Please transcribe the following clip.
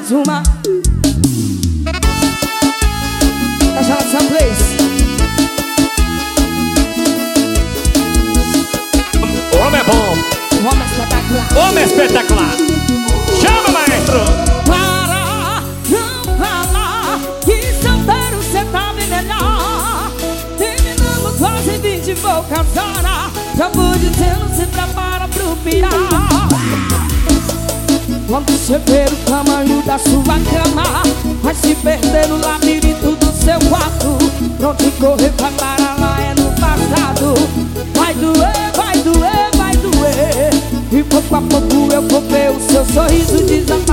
mais uma. Caixa Place. Homem é bom. Homem espetacular. Homem espetacular. Chama, maestro. Para, não fala que solteiro cê tá bem melhor. Terminamos quase 20 e poucas horas. Já vou dizendo, se prepara pro pior. Quando você ver o tamanho da sua cama, vai se perder no labirinto do seu quarto. Pronto, correr vai parar lá é no passado. Vai doer, vai doer, vai doer. E pouco a pouco eu vou ver o seu sorriso desaparecer.